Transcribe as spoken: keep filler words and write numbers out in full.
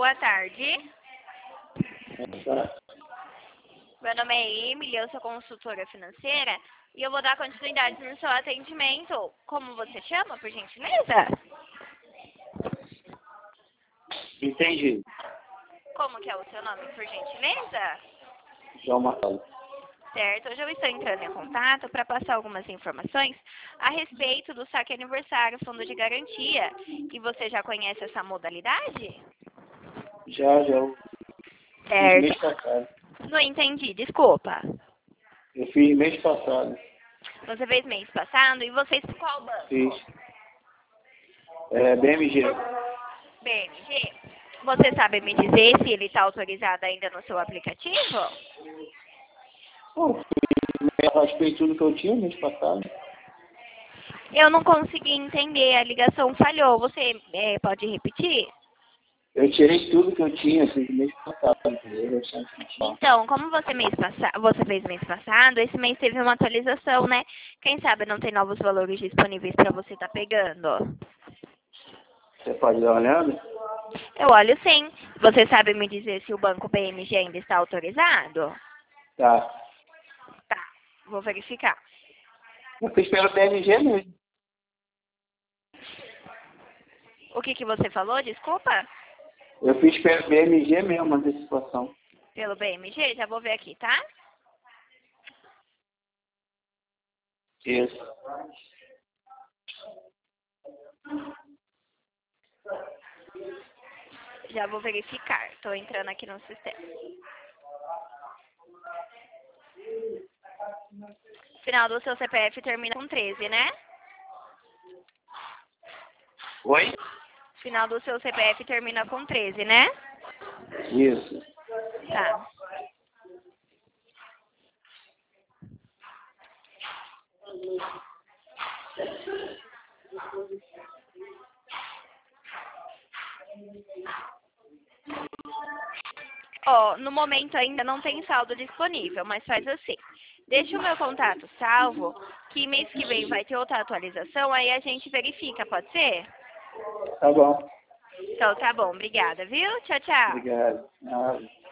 boa tarde. Tá. Meu nome é Emily, eu sou consultora financeira e eu vou dar continuidade no seu atendimento. Como você chama, por gentileza? Entendi. Como que é o seu nome, por gentileza? João Marcelo. Certo, hoje eu estou entrando em contato para passar algumas informações a respeito do saque aniversário fundo de garantia. E você já conhece essa modalidade? Já, já. Eu fiz mês Certo. passado. Não entendi, desculpa. Eu fiz mês passado. Você fez mês passado e você por qual banco? Fiz. É, B M G. B M G. Você sabe me dizer se ele está autorizado ainda no seu aplicativo? Bom, eu raspei tudo que eu tinha mês passado. Eu não consegui entender, a ligação falhou. Você é, pode repetir? Eu tirei tudo que eu tinha assim, mês passado. Entendeu? Então, como você, mês passa... você fez mês passado, esse mês teve uma atualização, né? Quem sabe não tem novos valores disponíveis para você estar pegando. Você pode dar uma olhada? Eu olho sim. Você sabe me dizer se o banco B M G ainda está autorizado? Tá. Tá, vou verificar. Eu fiz pelo B M G mesmo. O que, que você falou? Desculpa? Eu fiz pelo B M G mesmo a antecipação. Pelo B M G? Já vou ver aqui, tá? Isso. Já vou verificar. Estou entrando aqui no sistema. Final do seu C P F termina com treze, né? Oi? Final do seu C P F termina com treze, né? Isso. Tá. Ó, no momento ainda não tem saldo disponível, mas faz assim. Deixa o meu contato salvo, que mês que vem vai ter outra atualização, aí a gente verifica, pode ser? Tá bom. Então tá bom, obrigada, viu? Tchau, tchau. Obrigado. Ah.